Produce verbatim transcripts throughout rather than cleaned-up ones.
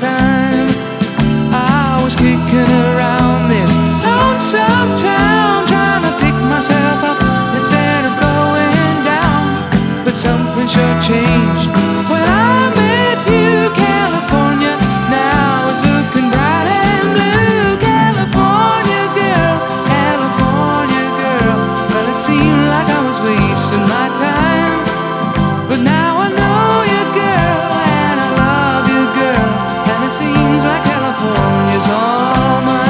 time. I was kicking around this lonesome town, trying to pick myself up instead of going down. But something sure changed when I met you. California now is looking bright and blue. California girl, California girl. Well, it seemed like I was wasting my time, but now I know you, girl, and I love you, girl, and it seems like California's all mine.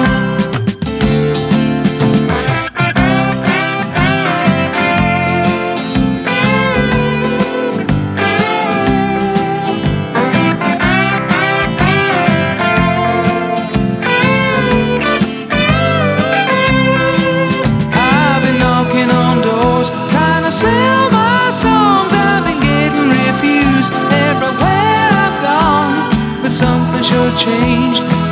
I've been knocking on doors, trying to sell my songs. I've been getting refused everywhere I've gone, but something sure changed